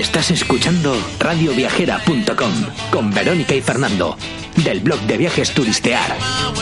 Estás escuchando radioviajera.com con Verónica y Fernando, del blog de viajes Turistear.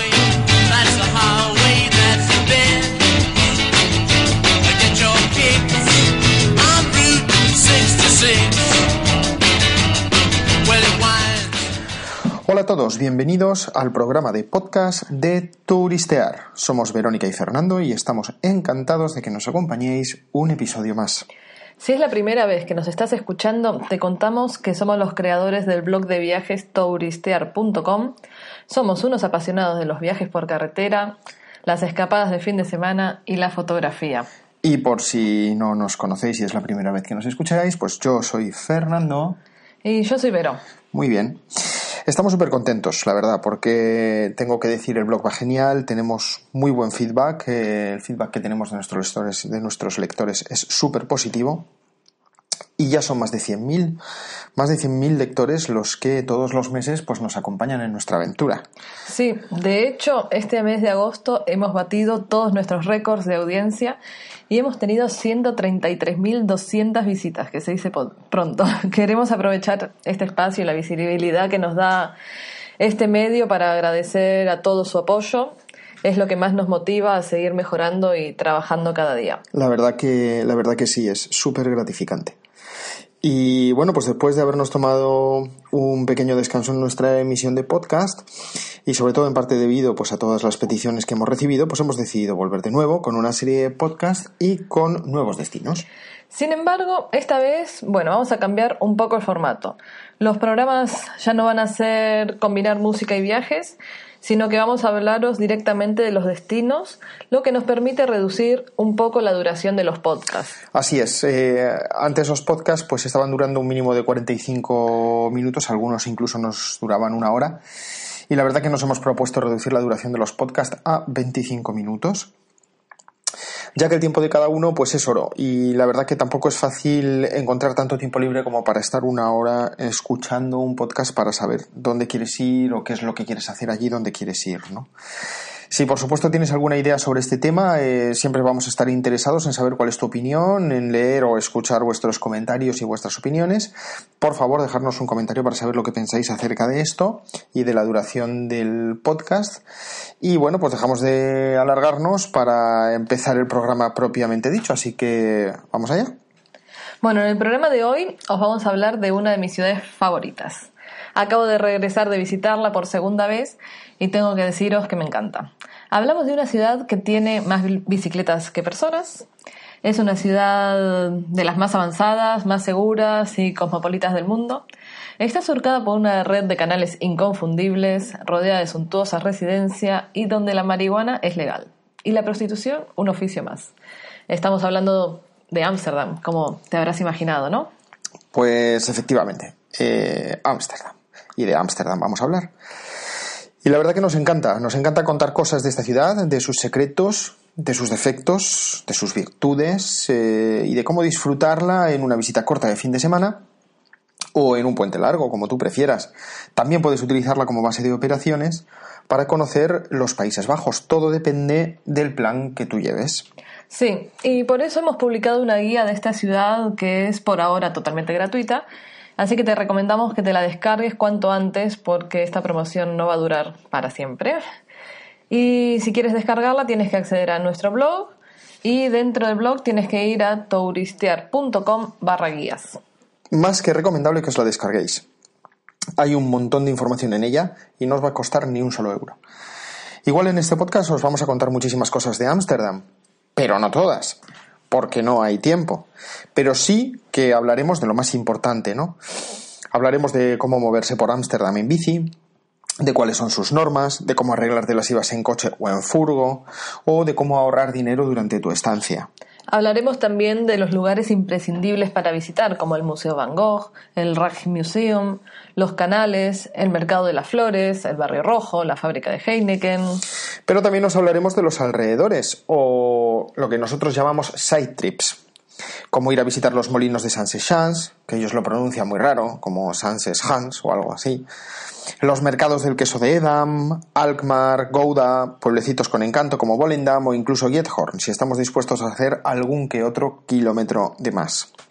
Hola a todos, bienvenidos al programa de podcast de Turistear. Somos Verónica y Fernando y estamos encantados de que nos acompañéis un episodio más. Si es la primera vez que nos estás escuchando, te contamos que somos los creadores del blog de viajes Turistear.com. Somos unos apasionados de los viajes por carretera, las escapadas de fin de semana y la fotografía. Y por si no nos conocéis y es la primera vez que nos escucháis, pues yo soy Fernando. Y yo soy Vero. Muy bien. Estamos súper contentos, la verdad, porque tengo que decir, el blog va genial, tenemos muy buen feedback, el feedback que tenemos de nuestros lectores es súper positivo y ya son más de 100.000 lectores los que todos los meses pues nos acompañan en nuestra aventura. Sí, de hecho, este mes de agosto hemos batido todos nuestros récords de audiencia y hemos tenido 133.200 visitas, que se dice pronto. Queremos aprovechar este espacio y la visibilidad que nos da este medio para agradecer a todo su apoyo. Es lo que más nos motiva a seguir mejorando y trabajando cada día. La verdad que sí, es súper gratificante. Y bueno, pues después de habernos tomado un pequeño descanso en nuestra emisión de podcast y sobre todo en parte debido pues a todas las peticiones que hemos recibido, pues hemos decidido volver de nuevo con una serie de podcast y con nuevos destinos. Sin embargo, esta vez, vamos a cambiar un poco el formato. Los programas ya no van a ser combinar música y viajes, sino que vamos a hablaros directamente de los destinos, lo que nos permite reducir un poco la duración de los podcasts. Así es. Antes los podcasts pues estaban durando un mínimo de 45 minutos, algunos incluso nos duraban una hora, y la verdad que nos hemos propuesto reducir la duración de los podcasts a 25 minutos. Ya que el tiempo de cada uno pues es oro y la verdad que tampoco es fácil encontrar tanto tiempo libre como para estar una hora escuchando un podcast para saber dónde quieres ir o qué es lo que quieres hacer allí donde quieres ir, ¿no? Si por supuesto tienes alguna idea sobre este tema, siempre vamos a estar interesados en saber cuál es tu opinión, en leer o escuchar vuestros comentarios y vuestras opiniones. Por favor, dejadnos un comentario para saber lo que pensáis acerca de esto y de la duración del podcast. Y bueno, pues dejamos de alargarnos para empezar el programa propiamente dicho, así que vamos allá. Bueno, en el programa de hoy os vamos a hablar de una de mis ciudades favoritas. Acabo de regresar de visitarla por segunda vez y tengo que deciros que me encanta. Hablamos de una ciudad que tiene más bicicletas que personas. Es una ciudad de las más avanzadas, más seguras y cosmopolitas del mundo. Está surcada por una red de canales inconfundibles, rodeada de suntuosas residencias y donde la marihuana es legal. Y la prostitución, un oficio más. Estamos hablando de Ámsterdam, como te habrás imaginado, ¿no? Pues efectivamente, Ámsterdam. Y de Ámsterdam vamos a hablar. Y la verdad que nos encanta contar cosas de esta ciudad, de sus secretos, de sus defectos, de sus virtudes y de cómo disfrutarla en una visita corta de fin de semana o en un puente largo, como tú prefieras. También puedes utilizarla como base de operaciones para conocer los Países Bajos. Todo depende del plan que tú lleves. Sí, y por eso hemos publicado una guía de esta ciudad que es por ahora totalmente gratuita. Así que te recomendamos que te la descargues cuanto antes porque esta promoción no va a durar para siempre. Y si quieres descargarla tienes que acceder a nuestro blog y dentro del blog tienes que ir a turistear.com/guías. Más que recomendable que os la descarguéis. Hay un montón de información en ella y no os va a costar ni un solo euro. Igual en este podcast os vamos a contar muchísimas cosas de Ámsterdam, pero no todas, porque no hay tiempo. Pero sí que hablaremos de lo más importante, ¿no? Hablaremos de cómo moverse por Ámsterdam en bici, de cuáles son sus normas, de cómo arreglarte las ibas en coche o en furgo, o de cómo ahorrar dinero durante tu estancia. Hablaremos también de los lugares imprescindibles para visitar, como el Museo Van Gogh, el Rijksmuseum, los canales, el Mercado de las Flores, el Barrio Rojo, la fábrica de Heineken. Pero también nos hablaremos de los alrededores, o lo que nosotros llamamos side trips, como ir a visitar los molinos de Saint-Sechans, que ellos lo pronuncian muy raro, como Saint-Sechans o algo así, los mercados del queso de Edam, Alkmaar, Gouda, pueblecitos con encanto como Volendam o incluso Giethoorn, si estamos dispuestos a hacer algún que otro kilómetro de más.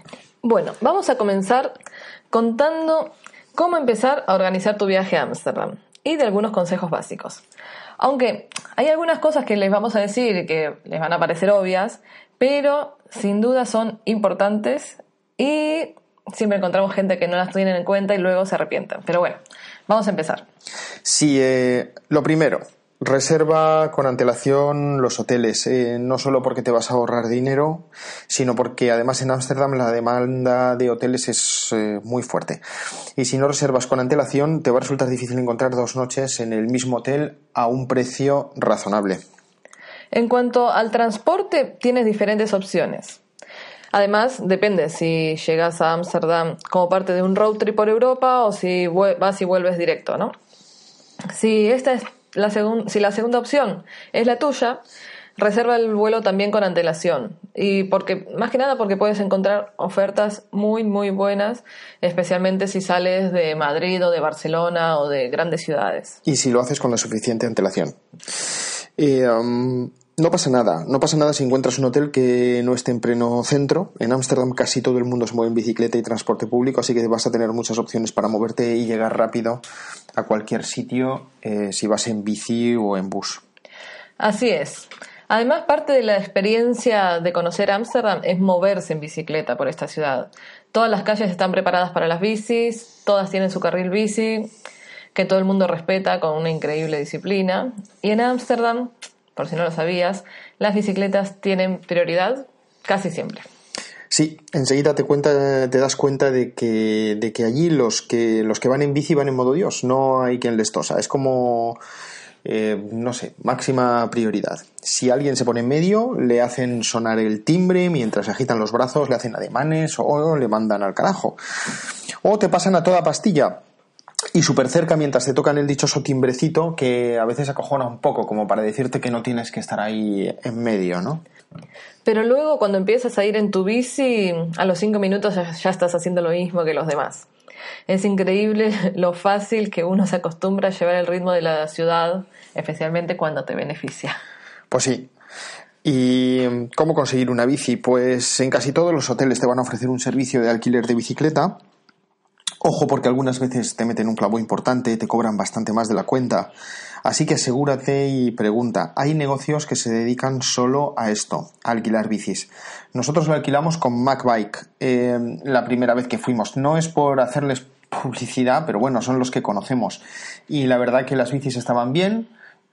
Bueno, vamos a comenzar contando cómo empezar a organizar tu viaje a Ámsterdam y de algunos consejos básicos. Aunque hay algunas cosas que les vamos a decir que les van a parecer obvias, pero sin duda son importantes y siempre encontramos gente que no las tienen en cuenta y luego se arrepienten. Pero bueno, vamos a empezar. Sí, lo primero, reserva con antelación los hoteles, no solo porque te vas a ahorrar dinero, sino porque además en Ámsterdam la demanda de hoteles es muy fuerte. Y si no reservas con antelación, te va a resultar difícil encontrar 2 noches en el mismo hotel a un precio razonable. En cuanto al transporte, tienes diferentes opciones. Además, depende si llegas a Ámsterdam como parte de un road trip por Europa o si vas y vuelves directo, ¿no? Si esta es la segunda opción es la tuya, reserva el vuelo también con antelación. Y más que nada porque puedes encontrar ofertas muy, muy buenas, especialmente si sales de Madrid o de Barcelona o de grandes ciudades. Y si lo haces con la suficiente antelación. No pasa nada si encuentras un hotel que no esté en pleno centro. En Ámsterdam casi todo el mundo se mueve en bicicleta y transporte público, así que vas a tener muchas opciones para moverte y llegar rápido a cualquier sitio si vas en bici o en bus. Así es. Además, parte de la experiencia de conocer Ámsterdam es moverse en bicicleta por esta ciudad. Todas las calles están preparadas para las bicis, todas tienen su carril bici, que todo el mundo respeta con una increíble disciplina. Y en Ámsterdam, por si no lo sabías, las bicicletas tienen prioridad casi siempre. Sí, enseguida te das cuenta de que allí los que van en bici van en modo Dios, no hay quien les tosa, es como, máxima prioridad. Si alguien se pone en medio, le hacen sonar el timbre mientras se agitan los brazos, le hacen ademanes o le mandan al carajo. O te pasan a toda pastilla y súper cerca mientras te tocan el dichoso timbrecito que a veces acojona un poco, como para decirte que no tienes que estar ahí en medio, ¿no? Pero luego cuando empiezas a ir en tu bici, a los 5 minutos ya estás haciendo lo mismo que los demás. Es increíble lo fácil que uno se acostumbra a llevar el ritmo de la ciudad, especialmente cuando te beneficia. Pues sí. ¿Y cómo conseguir una bici? Pues en casi todos los hoteles te van a ofrecer un servicio de alquiler de bicicleta. Ojo, porque algunas veces te meten un clavo importante, te cobran bastante más de la cuenta. Así que asegúrate y pregunta. Hay negocios que se dedican solo a esto, a alquilar bicis. Nosotros lo alquilamos con MacBike la primera vez que fuimos. No es por hacerles publicidad, pero bueno, son los que conocemos. Y la verdad que las bicis estaban bien.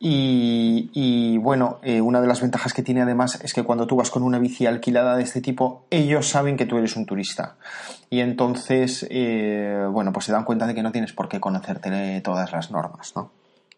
Y bueno, una de las ventajas que tiene además es que cuando tú vas con una bici alquilada de este tipo, ellos saben que tú eres un turista y entonces pues se dan cuenta de que no tienes por qué conocerte todas las normas, ¿no?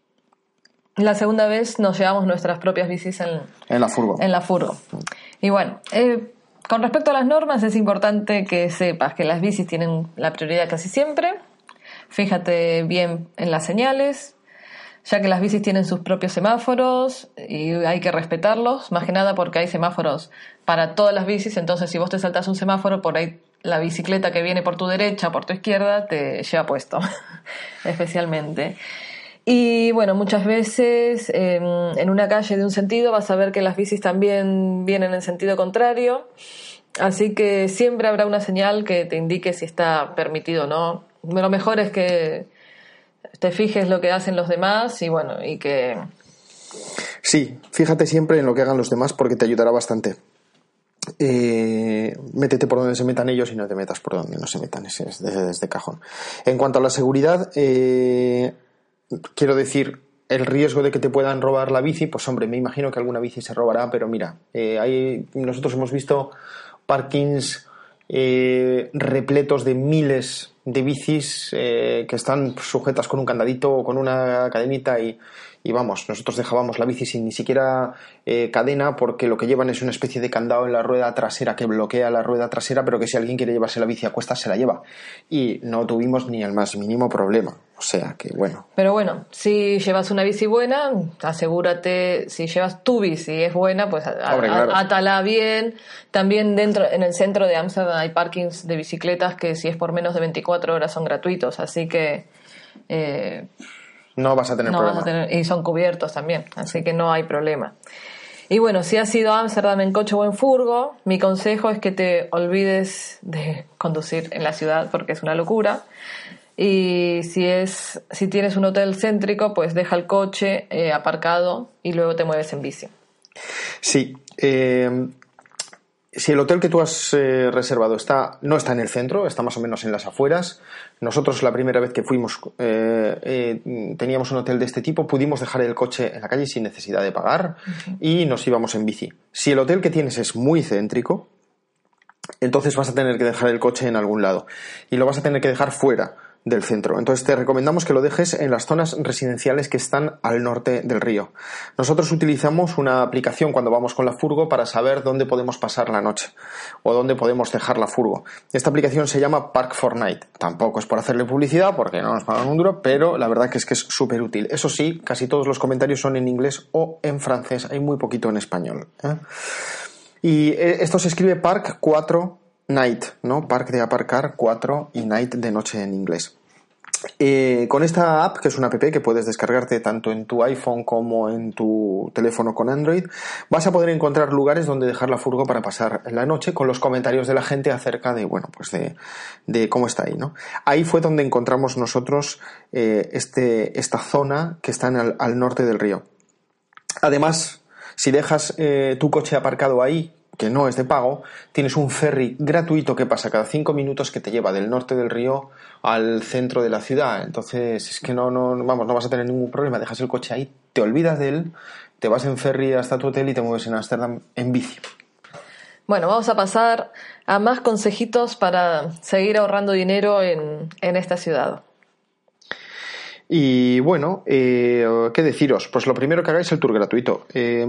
La segunda vez nos llevamos nuestras propias bicis en la furgo. Y bueno, con respecto a las normas es importante que sepas que las bicis tienen la prioridad casi siempre. Fíjate bien en las señales, ya que las bicis tienen sus propios semáforos y hay que respetarlos, más que nada porque hay semáforos para todas las bicis, entonces si vos te saltás un semáforo, por ahí la bicicleta que viene por tu derecha o por tu izquierda te lleva puesto, especialmente. Y bueno, muchas veces en una calle de un sentido vas a ver que las bicis también vienen en sentido contrario, así que siempre habrá una señal que te indique si está permitido o no. Lo mejor es que te fijes lo que hacen los demás y que... Sí, fíjate siempre en lo que hagan los demás porque te ayudará bastante. Métete por donde se metan ellos y no te metas por donde no se metan, ese es desde cajón. En cuanto a la seguridad, quiero decir, el riesgo de que te puedan robar la bici, pues hombre, me imagino que alguna bici se robará, pero mira, nosotros hemos visto parkings repletos de miles de bicis que están sujetas con un candadito o con una cadenita y vamos, nosotros dejábamos la bici sin ni siquiera cadena porque lo que llevan es una especie de candado en la rueda trasera que bloquea la rueda trasera, pero que si alguien quiere llevarse la bici a cuestas se la lleva y no tuvimos ni el más mínimo problema, o sea que bueno. Pero bueno, si llevas una bici buena, asegúrate, si llevas tu bici es buena, pues claro. Átala bien. También dentro, en el centro de Ámsterdam hay parkings de bicicletas que si es por menos de 24 horas son gratuitos, así que no vas a tener problema. Y son cubiertos también, así que no hay problema. Y bueno, si has ido a Ámsterdam en coche o en furgo, mi consejo es que te olvides de conducir en la ciudad porque es una locura. Y si tienes un hotel céntrico, pues deja el coche aparcado y luego te mueves en bici. Sí. Si el hotel que tú has reservado no está en el centro, está más o menos en las afueras. Nosotros la primera vez que fuimos teníamos un hotel de este tipo, pudimos dejar el coche en la calle sin necesidad de pagar y nos íbamos en bici. Si el hotel que tienes es muy céntrico, entonces vas a tener que dejar el coche en algún lado y lo vas a tener que dejar fuera del centro. Entonces te recomendamos que lo dejes en las zonas residenciales que están al norte del río. Nosotros utilizamos una aplicación cuando vamos con la furgo para saber dónde podemos pasar la noche o dónde podemos dejar la furgo. Esta aplicación se llama Park4Night. Tampoco es por hacerle publicidad porque no nos pagan un duro, pero la verdad que es súper útil. Eso sí, casi todos los comentarios son en inglés o en francés. Hay muy poquito en español, Y esto se escribe Park 4 Night, ¿no? Park de aparcar, 4 y night de noche en inglés. Con esta app, que es una app que puedes descargarte tanto en tu iPhone como en tu teléfono con Android, vas a poder encontrar lugares donde dejar la furgo para pasar la noche con los comentarios de la gente acerca de, bueno, pues de cómo está ahí, ¿no? Ahí fue donde encontramos nosotros esta zona que está al norte del río. Además, si dejas tu coche aparcado ahí, que no es de pago, tienes un ferry gratuito que pasa cada 5 minutos que te lleva del norte del río al centro de la ciudad. Entonces es que no vas a tener ningún problema. Dejas el coche ahí, te olvidas de él, te vas en ferry hasta tu hotel y te mueves en Ámsterdam en bici. Bueno, vamos a pasar a más consejitos para seguir ahorrando dinero en esta ciudad. Y bueno, ¿qué deciros? Pues lo primero que hagáis el tour gratuito.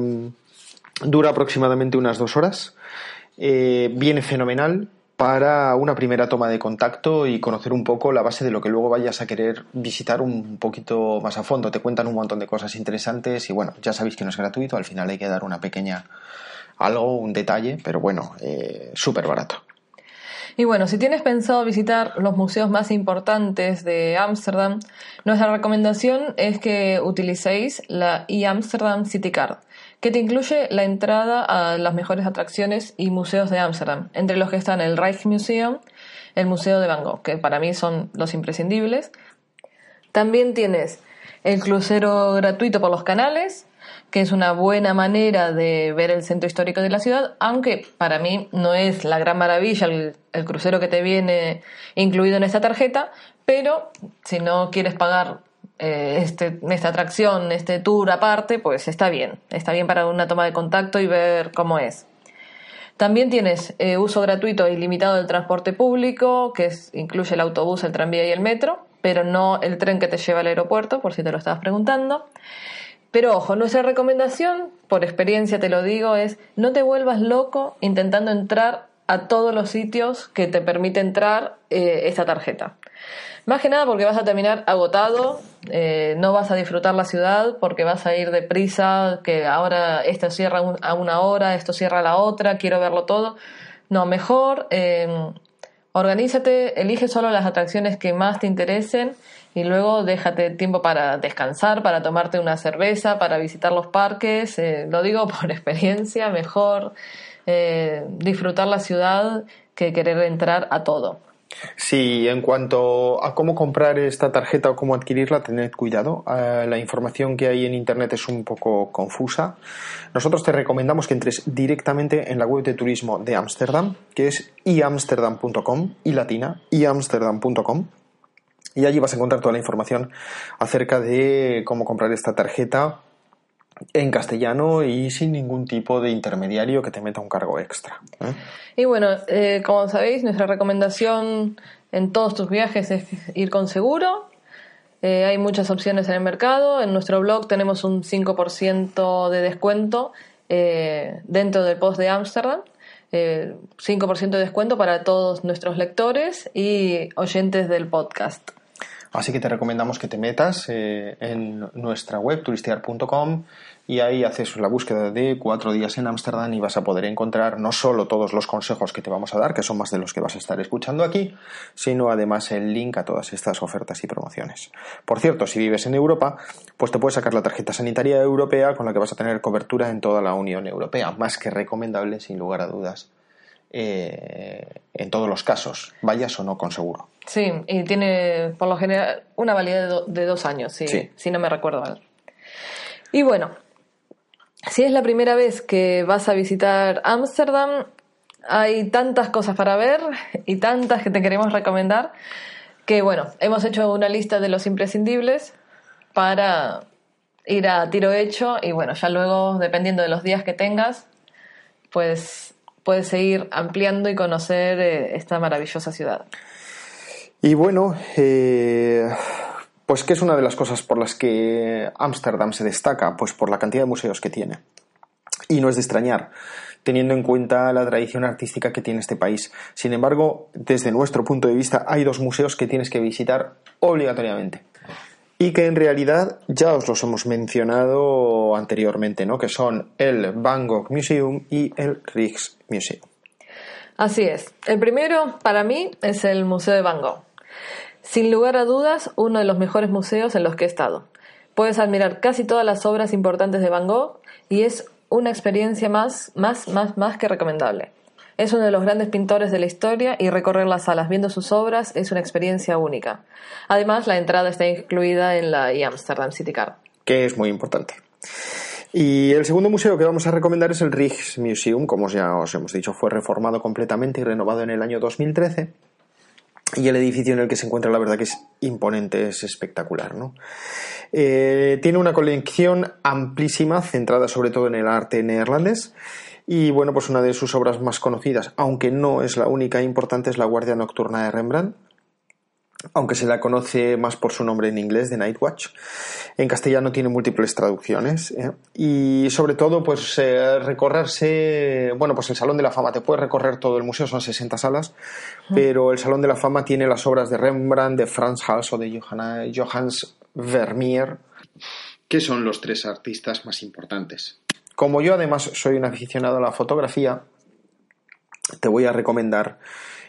Dura aproximadamente unas 2 horas. Viene fenomenal para una primera toma de contacto y conocer un poco la base de lo que luego vayas a querer visitar un poquito más a fondo. Te cuentan un montón de cosas interesantes y bueno, ya sabéis que no es gratuito, al final hay que dar una pequeña un detalle, pero bueno, súper barato. Y bueno, si tienes pensado visitar los museos más importantes de Ámsterdam, nuestra recomendación es que utilicéis la eAmsterdam City Card, que te incluye la entrada a las mejores atracciones y museos de Ámsterdam, entre los que están el Rijksmuseum, el Museo de Van Gogh, que para mí son los imprescindibles. También tienes el crucero gratuito por los canales, que es una buena manera de ver el centro histórico de la ciudad, aunque para mí no es la gran maravilla el crucero que te viene incluido en esta tarjeta, pero si no quieres pagar esta atracción, este tour aparte, pues está bien para una toma de contacto y ver cómo es. También tienes uso gratuito e ilimitado del transporte público, que incluye el autobús, el tranvía y el metro, pero no el tren que te lleva al aeropuerto, por si te lo estabas preguntando. Pero ojo, nuestra recomendación, por experiencia te lo digo, es no te vuelvas loco intentando entrar a todos los sitios que te permite entrar esta tarjeta. Más que nada porque vas a terminar agotado, no vas a disfrutar la ciudad porque vas a ir deprisa, que ahora esto cierra a una hora, esto cierra a la otra, quiero verlo todo. No, mejor organízate, elige solo las atracciones que más te interesen y luego déjate tiempo para descansar, para tomarte una cerveza, para visitar los parques. Lo digo por experiencia, mejor disfrutar la ciudad que querer entrar a todo. Sí, en cuanto a cómo comprar esta tarjeta o cómo adquirirla, tened cuidado. La información que hay en internet es un poco confusa. Nosotros te recomendamos que entres directamente en la web de turismo de Ámsterdam, que es eamsterdam.com, eamsterdam.com, y allí vas a encontrar toda la información acerca de cómo comprar esta tarjeta en castellano y sin ningún tipo de intermediario que te meta un cargo extra. Y bueno, como sabéis, nuestra recomendación en todos tus viajes es ir con seguro. Hay muchas opciones en el mercado. En nuestro blog tenemos un 5% de descuento dentro del post de Ámsterdam. 5% de descuento para todos nuestros lectores y oyentes del podcast. Así que te recomendamos que te metas en nuestra web turistear.com, y ahí haces la búsqueda de 4 días en Ámsterdam y vas a poder encontrar no solo todos los consejos que te vamos a dar, que son más de los que vas a estar escuchando aquí, sino además el link a todas estas ofertas y promociones. Por cierto, si vives en Europa, pues te puedes sacar la tarjeta sanitaria europea con la que vas a tener cobertura en toda la Unión Europea, más que recomendable sin lugar a dudas. En todos los casos, vayas o no con seguro. Sí, y tiene por lo general una validez de 2 años, si no me recuerdo mal. Y bueno, si es la primera vez que vas a visitar Ámsterdam, hay tantas cosas para ver y tantas que te queremos recomendar que bueno, hemos hecho una lista de los imprescindibles para ir a tiro hecho y bueno, ya luego, dependiendo de los días que tengas, pues puedes seguir ampliando y conocer esta maravillosa ciudad. Y bueno, pues ¿qué es una de las cosas por las que Ámsterdam se destaca? Pues por la cantidad de museos que tiene. Y no es de extrañar, teniendo en cuenta la tradición artística que tiene este país. Sin embargo, desde nuestro punto de vista, hay 2 museos que tienes que visitar obligatoriamente. Y que en realidad ya os los hemos mencionado anteriormente, ¿no? Que son el Van Gogh Museum y el Rijksmuseum. Así es. El primero, para mí, es el Museo de Van Gogh. Sin lugar a dudas, uno de los mejores museos en los que he estado. Puedes admirar casi todas las obras importantes de Van Gogh y es una experiencia más que recomendable. Es uno de los grandes pintores de la historia y recorrer las salas viendo sus obras es una experiencia única. Además, la entrada está incluida en la Amsterdam City Card. Que es muy importante. Y el segundo museo que vamos a recomendar es el Rijksmuseum. Como ya os hemos dicho, fue reformado completamente y renovado en el año 2013. Y el edificio en el que se encuentra, la verdad que es imponente, es espectacular, ¿no? Tiene una colección amplísima, centrada sobre todo en el arte neerlandés. Y bueno, pues una de sus obras más conocidas, aunque no es la única importante, es La Guardia Nocturna de Rembrandt, aunque se la conoce más por su nombre en inglés, The Night Watch. En castellano tiene múltiples traducciones, y sobre todo pues recorrerse, bueno, pues el Salón de la Fama, te puedes recorrer todo el museo, son 60 salas, pero el Salón de la Fama tiene las obras de Rembrandt, de Frans Hals o de Johannes Vermeer, que son los 3 artistas más importantes. Como yo además soy un aficionado a la fotografía, te voy a recomendar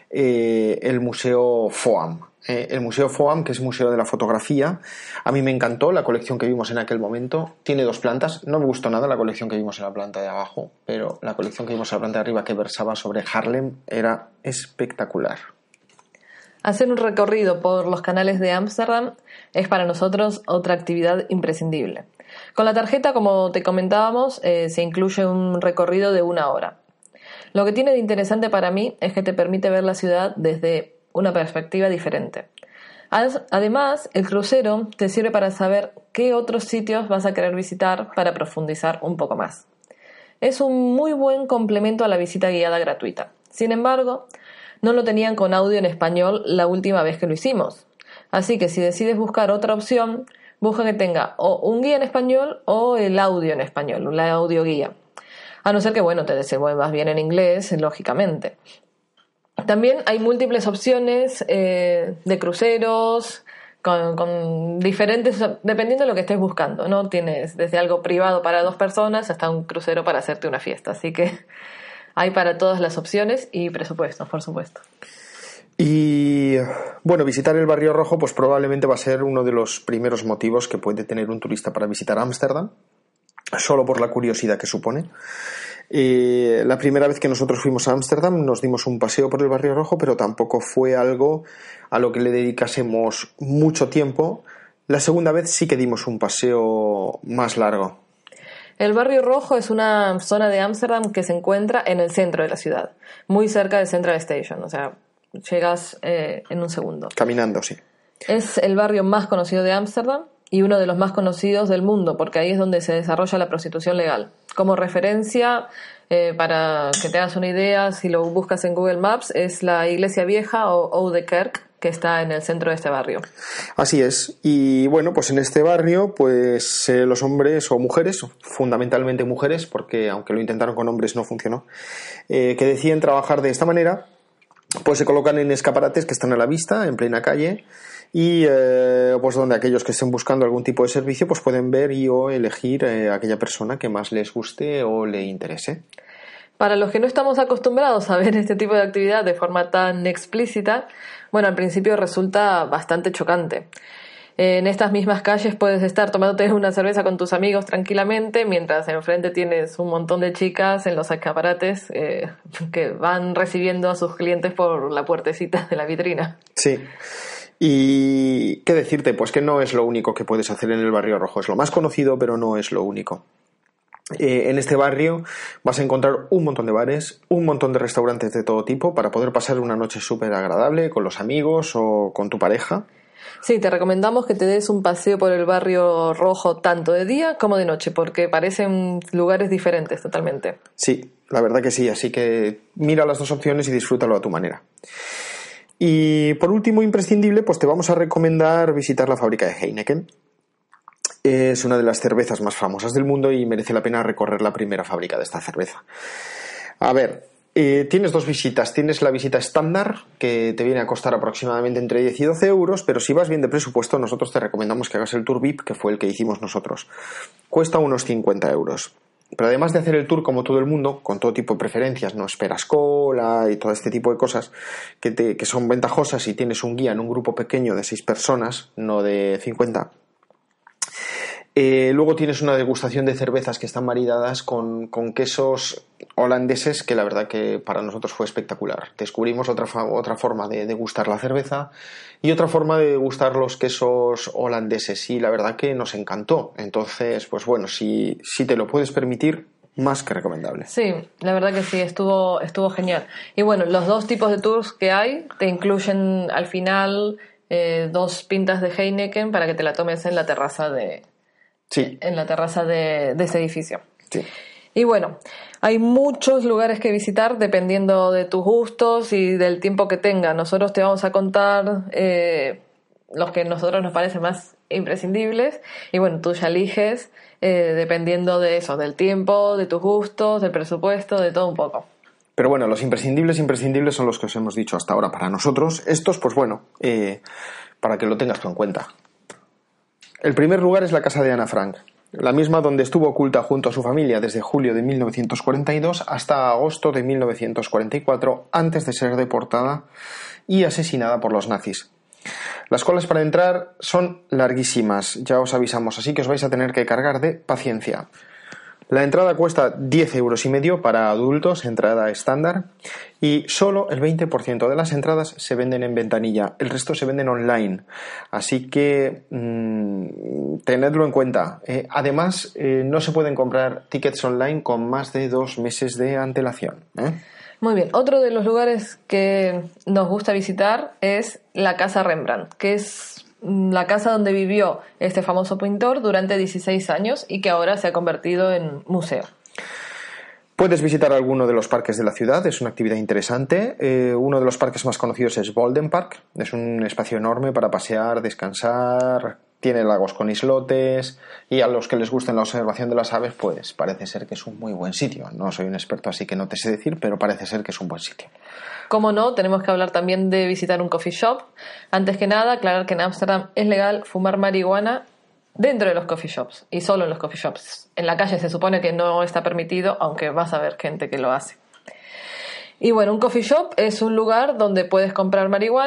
el Museo Foam. El Museo Foam, que es Museo de la Fotografía. A mí me encantó la colección que vimos en aquel momento. Tiene 2 plantas. No me gustó nada la colección que vimos en la planta de abajo, pero la colección que vimos en la planta de arriba, que versaba sobre Haarlem, era espectacular. Hacer un recorrido por los canales de Ámsterdam es para nosotros otra actividad imprescindible. Con la tarjeta, como te comentábamos, se incluye un recorrido de 1 hora. Lo que tiene de interesante para mí es que te permite ver la ciudad desde una perspectiva diferente. Además, el crucero te sirve para saber qué otros sitios vas a querer visitar para profundizar un poco más. Es un muy buen complemento a la visita guiada gratuita. Sin embargo, no lo tenían con audio en español la última vez que lo hicimos. Así que si decides buscar otra opción, busca que tenga o un guía en español o el audio en español, la audioguía. A no ser que, bueno, te desenvuelvas bien en inglés, lógicamente. También hay múltiples opciones de cruceros con diferentes, dependiendo de lo que estés buscando, ¿no? Tienes desde algo privado para 2 personas hasta un crucero para hacerte una fiesta. Así que hay para todas las opciones y presupuestos, por supuesto. Y bueno, visitar el Barrio Rojo pues probablemente va a ser uno de los primeros motivos que puede tener un turista para visitar Ámsterdam, solo por la curiosidad que supone. La primera vez que nosotros fuimos a Ámsterdam nos dimos un paseo por el Barrio Rojo, pero tampoco fue algo a lo que le dedicásemos mucho tiempo. La segunda vez sí que dimos un paseo más largo. El Barrio Rojo es una zona de Ámsterdam que se encuentra en el centro de la ciudad, muy cerca de Central Station, o sea, llegas en un segundo. Caminando, sí. Es el barrio más conocido de Ámsterdam y uno de los más conocidos del mundo, porque ahí es donde se desarrolla la prostitución legal. Como referencia, para que te hagas una idea, si lo buscas en Google Maps, es la Iglesia Vieja o Oude Kerk, que está en el centro de este barrio. Así es. Y bueno, pues en este barrio, pues los hombres o mujeres, fundamentalmente mujeres, porque aunque lo intentaron con hombres no funcionó, que deciden trabajar de esta manera, pues se colocan en escaparates que están a la vista, en plena calle, y pues donde aquellos que estén buscando algún tipo de servicio pues pueden ver y o elegir a aquella persona que más les guste o le interese. Para los que no estamos acostumbrados a ver este tipo de actividad de forma tan explícita, bueno, al principio resulta bastante chocante. En estas mismas calles puedes estar tomándote una cerveza con tus amigos tranquilamente, mientras enfrente tienes un montón de chicas en los escaparates que van recibiendo a sus clientes por la puertecita de la vitrina. Sí. Y qué decirte, pues que no es lo único que puedes hacer en el Barrio Rojo. Es lo más conocido, pero no es lo único. En este barrio vas a encontrar un montón de bares, un montón de restaurantes de todo tipo para poder pasar una noche súper agradable con los amigos o con tu pareja. Sí, te recomendamos que te des un paseo por el Barrio Rojo tanto de día como de noche, porque parecen lugares diferentes totalmente. Sí, la verdad que sí, así que mira las dos opciones y disfrútalo a tu manera. Y por último, imprescindible, pues te vamos a recomendar visitar la fábrica de Heineken. Es una de las cervezas más famosas del mundo y merece la pena recorrer la primera fábrica de esta cerveza. A ver, tienes dos visitas. Tienes la visita estándar, que te viene a costar aproximadamente entre 10 y 12 euros, pero si vas bien de presupuesto, nosotros te recomendamos que hagas el tour VIP, que fue el que hicimos nosotros. Cuesta unos 50 euros. Pero además de hacer el tour como todo el mundo, con todo tipo de preferencias, no esperas cola y todo este tipo de cosas que son ventajosas si tienes un guía en un grupo pequeño de 6 personas, no de 50. Luego tienes una degustación de cervezas que están maridadas con quesos holandeses, que la verdad que para nosotros fue espectacular. Descubrimos otra forma de degustar la cerveza y otra forma de degustar los quesos holandeses, y la verdad que nos encantó. Entonces, pues bueno, si te lo puedes permitir, más que recomendable. Sí, la verdad que sí, estuvo genial. Y bueno, los dos tipos de tours que hay te incluyen al final 2 pintas de Heineken para que te la tomes en la terraza de ese edificio. Sí. Y bueno, hay muchos lugares que visitar dependiendo de tus gustos y del tiempo que tengas. Nosotros te vamos a contar los que a nosotros nos parecen más imprescindibles, y bueno, tú ya eliges dependiendo de eso, del tiempo, de tus gustos, del presupuesto, de todo un poco. Pero bueno, los imprescindibles son los que os hemos dicho hasta ahora para nosotros. Estos, pues bueno, para que lo tengas tú en cuenta. El primer lugar es la casa de Ana Frank, la misma donde estuvo oculta junto a su familia desde julio de 1942 hasta agosto de 1944, antes de ser deportada y asesinada por los nazis. Las colas para entrar son larguísimas, ya os avisamos, así que os vais a tener que cargar de paciencia. La entrada cuesta 10,5 euros para adultos, entrada estándar, y solo el 20% de las entradas se venden en ventanilla, el resto se venden online, así que tenedlo en cuenta. Además, no se pueden comprar tickets online con más de 2 meses de antelación. Muy bien, otro de los lugares que nos gusta visitar es la Casa Rembrandt, que es la casa donde vivió este famoso pintor durante 16 años y que ahora se ha convertido en museo. Puedes visitar alguno de los parques de la ciudad, es una actividad interesante. Uno de los parques más conocidos es Bolden Park, es un espacio enorme para pasear, descansar, tiene lagos con islotes, y a los que les guste la observación de las aves, pues parece ser que es un muy buen sitio. No soy un experto, así que no te sé decir, pero parece ser que es un buen sitio. Como no, tenemos que hablar también de visitar un coffee shop. Antes que nada, aclarar que en Ámsterdam es legal fumar marihuana dentro de los coffee shops y solo en los coffee shops. En la calle se supone que no está permitido, aunque vas a ver gente que lo hace. Y bueno, un coffee shop es un lugar donde puedes comprar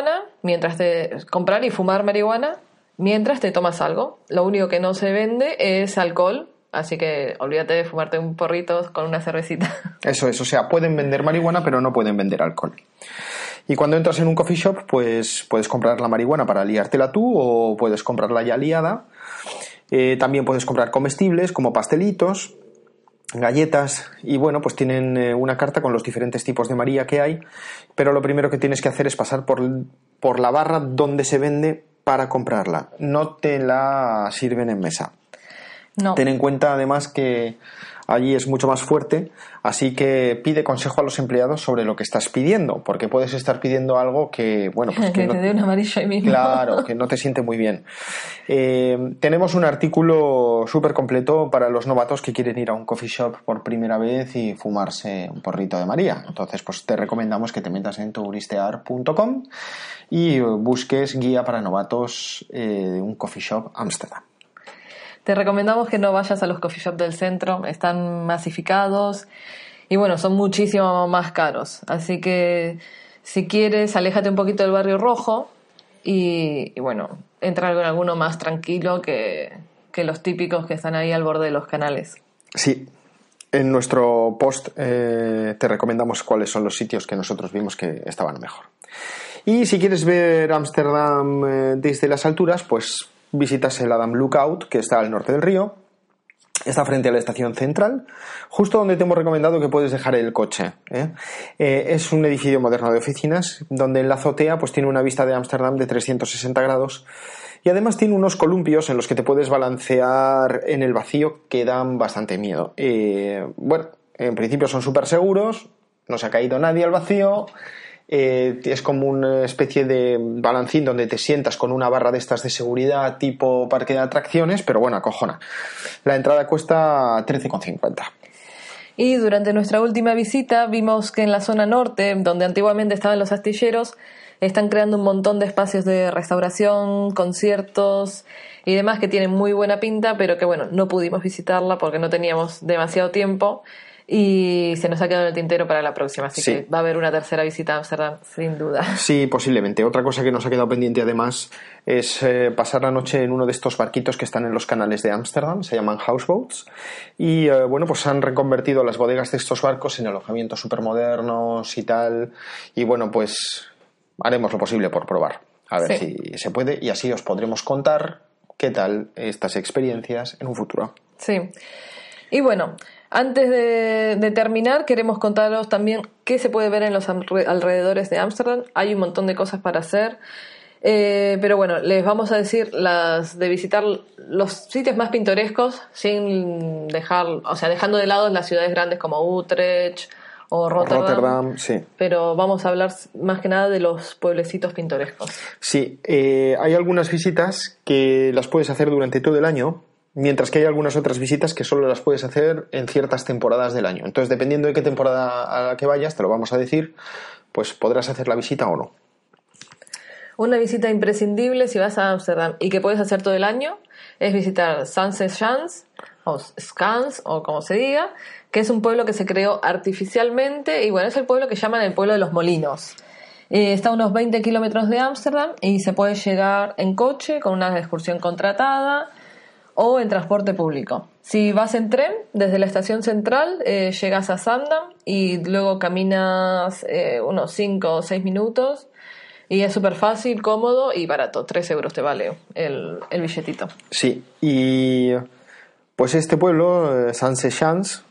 y fumar marihuana mientras te tomas algo. Lo único que no se vende es alcohol, así que olvídate de fumarte un porrito con una cervecita. Eso es, o sea, pueden vender marihuana, pero no pueden vender alcohol. Y cuando entras en un coffee shop, pues puedes comprar la marihuana para liártela tú, o puedes comprarla ya liada. También puedes comprar comestibles como pastelitos, galletas, y bueno, pues tienen una carta con los diferentes tipos de María que hay, pero lo primero que tienes que hacer es pasar por la barra donde se vende para comprarla. No te la sirven en mesa. No. Ten en cuenta además que allí es mucho más fuerte, así que pide consejo a los empleados sobre lo que estás pidiendo, porque puedes estar pidiendo algo que, bueno, pues que te dé un amarillo ahí mismo. Claro, que no te siente muy bien. Tenemos un artículo súper completo para los novatos que quieren ir a un coffee shop por primera vez y fumarse un porrito de María. Entonces, pues te recomendamos que te metas en touristear.com y busques guía para novatos de un coffee shop Ámsterdam. Te recomendamos que no vayas a los coffee shops del centro, están masificados y bueno, son muchísimo más caros. Así que si quieres, aléjate un poquito del barrio rojo y bueno, entra en alguno más tranquilo que los típicos que están ahí al borde de los canales. Sí, en nuestro post te recomendamos cuáles son los sitios que nosotros vimos que estaban mejor. Y si quieres ver Ámsterdam desde las alturas, pues visitas el Adam Lookout, que está al norte del río. Está frente a la estación central, justo donde te hemos recomendado que puedes dejar el coche. Es un edificio moderno de oficinas, donde en la azotea pues tiene una vista de Ámsterdam de 360 grados y además tiene unos columpios en los que te puedes balancear en el vacío que dan bastante miedo. Bueno, en principio son súper seguros, no se ha caído nadie al vacío. Es como una especie de balancín donde te sientas con una barra de estas de seguridad tipo parque de atracciones, pero bueno, acojona. La entrada cuesta 13,50. Y durante nuestra última visita vimos que en la zona norte, donde antiguamente estaban los astilleros, están creando un montón de espacios de restauración, conciertos y demás que tienen muy buena pinta, pero que bueno, no pudimos visitarla porque no teníamos demasiado tiempo. Y se nos ha quedado en el tintero para la próxima, así que va a haber una tercera visita a Ámsterdam sin duda. Sí, posiblemente. Otra cosa que nos ha quedado pendiente además es pasar la noche en uno de estos barquitos que están en los canales de Ámsterdam, se llaman houseboats, y bueno, pues han reconvertido las bodegas de estos barcos en alojamientos supermodernos y tal, y bueno, pues haremos lo posible por probar, a ver si se puede, y así os podremos contar qué tal estas experiencias en un futuro. Sí. Y bueno, antes de terminar, queremos contaros también qué se puede ver en los alrededores de Ámsterdam. Hay un montón de cosas para hacer, pero bueno, les vamos a decir las de visitar los sitios más pintorescos sin dejar, o sea, dejando de lado las ciudades grandes como Utrecht o Rotterdam, sí. Pero vamos a hablar más que nada de los pueblecitos pintorescos. Sí, hay algunas visitas que las puedes hacer durante todo el año, mientras que hay algunas otras visitas que solo las puedes hacer en ciertas temporadas del año. Entonces, dependiendo de qué temporada a la que vayas, te lo vamos a decir, pues podrás hacer la visita o no. Una visita imprescindible si vas a Ámsterdam y que puedes hacer todo el año es visitar Sanseschans o Skans o como se diga, que es un pueblo que se creó artificialmente y bueno, es el pueblo que llaman el pueblo de los molinos. Está a unos 20 kilómetros de Ámsterdam y se puede llegar en coche con una excursión contratada o en transporte público. Si vas en tren, desde la estación central llegas a Zaandam y luego caminas unos 5 o 6 minutos y es súper fácil, cómodo y barato. 3 euros te vale el billetito. Sí, y pues este pueblo, Sanseschans,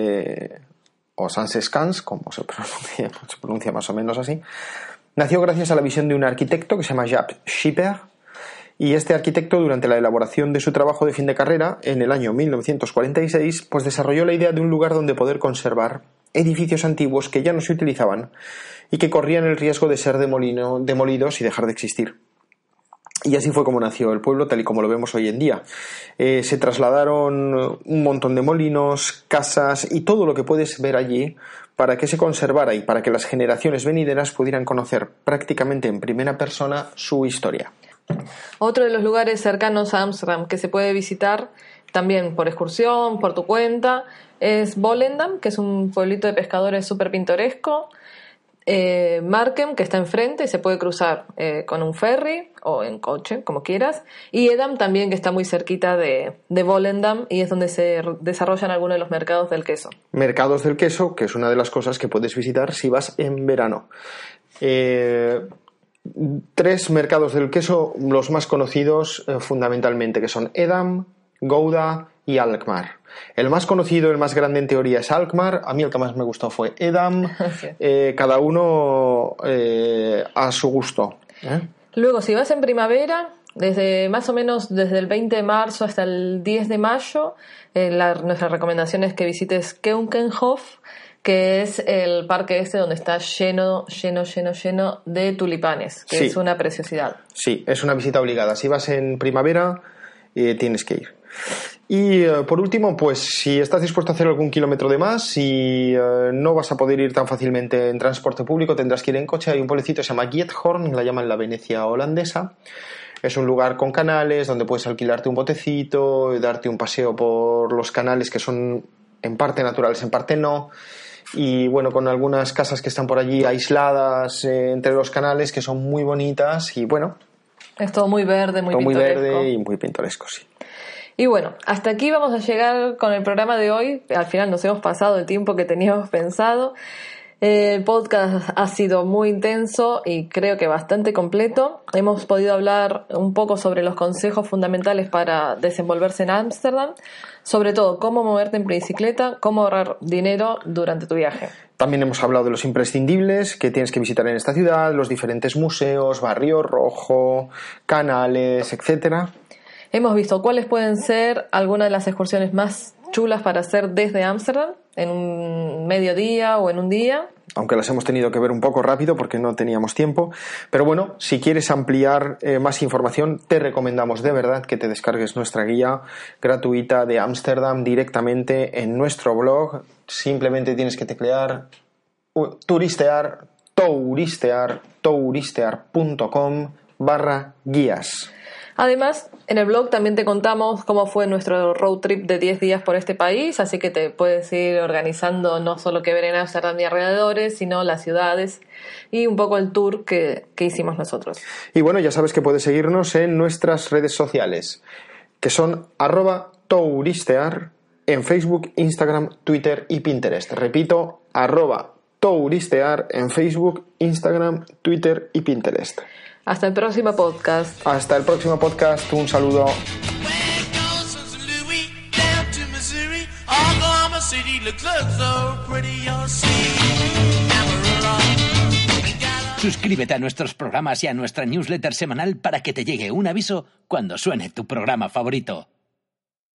o Sanseschans, como se pronuncia más o menos así, nació gracias a la visión de un arquitecto que se llama Jaap Schipper. Y este arquitecto, durante la elaboración de su trabajo de fin de carrera, en el año 1946, pues desarrolló la idea de un lugar donde poder conservar edificios antiguos que ya no se utilizaban y que corrían el riesgo de ser demolidos y dejar de existir. Y así fue como nació el pueblo, tal y como lo vemos hoy en día. Se trasladaron un montón de molinos, casas y todo lo que puedes ver allí para que se conservara y para que las generaciones venideras pudieran conocer prácticamente en primera persona su historia. Otro de los lugares cercanos a Ámsterdam que se puede visitar también por excursión, por tu cuenta, es Volendam, que es un pueblito de pescadores súper pintoresco. Marken, que está enfrente y se puede cruzar con un ferry o en coche, como quieras. Y Edam también, que está muy cerquita de Volendam y es donde se desarrollan algunos de los mercados del queso. Mercados del queso, que es una de las cosas que puedes visitar si vas en verano. 3 mercados del queso, los más conocidos fundamentalmente, que son Edam, Gouda y Alkmaar. El más conocido, el más grande en teoría es Alkmaar. A mí el que más me gustó fue Edam. Cada uno a su gusto. Luego, si vas en primavera, Desde más o menos desde el 20 de marzo hasta el 10 de mayo, nuestra recomendación es que visites Keukenhof, que es el parque donde está lleno de tulipanes, que es una preciosidad. Sí, es una visita obligada. Si vas en primavera, tienes que ir. Y por último, pues si estás dispuesto a hacer algún kilómetro de más y no vas a poder ir tan fácilmente en transporte público, tendrás que ir en coche. Hay un pueblecito que se llama Giethoorn, la llaman la Venecia holandesa. Es un lugar con canales donde puedes alquilarte un botecito, darte un paseo por los canales que son en parte naturales, en parte no. Y bueno, con algunas casas que están por allí aisladas entre los canales que son muy bonitas y bueno. Es todo muy verde, muy pintoresco. Muy verde y muy pintoresco, sí. Y bueno, hasta aquí vamos a llegar con el programa de hoy. Al final nos hemos pasado el tiempo que teníamos pensado. El podcast ha sido muy intenso y creo que bastante completo. Hemos podido hablar un poco sobre los consejos fundamentales para desenvolverse en Ámsterdam, sobre todo cómo moverte en bicicleta, cómo ahorrar dinero durante tu viaje. También hemos hablado de los imprescindibles que tienes que visitar en esta ciudad, los diferentes museos, Barrio Rojo, canales, etcétera. Hemos visto cuáles pueden ser algunas de las excursiones más chulas para hacer desde Ámsterdam en un mediodía o en un día. Aunque las hemos tenido que ver un poco rápido porque no teníamos tiempo. Pero bueno, si quieres ampliar más información, te recomendamos de verdad que te descargues nuestra guía gratuita de Ámsterdam directamente en nuestro blog. Simplemente tienes que teclear touristear.com/guías. Además, en el blog también te contamos cómo fue nuestro road trip de 10 días por este país, así que te puedes ir organizando no solo qué ver en Ámsterdam y alrededores, sino las ciudades y un poco el tour que hicimos nosotros. Y bueno, ya sabes que puedes seguirnos en nuestras redes sociales, que son @touristear en Facebook, Instagram, Twitter y Pinterest. Repito, @touristear en Facebook, Instagram, Twitter y Pinterest. Hasta el próximo podcast. Hasta el próximo podcast. Un saludo. Suscríbete a nuestros programas y a nuestra newsletter semanal para que te llegue un aviso cuando suene tu programa favorito.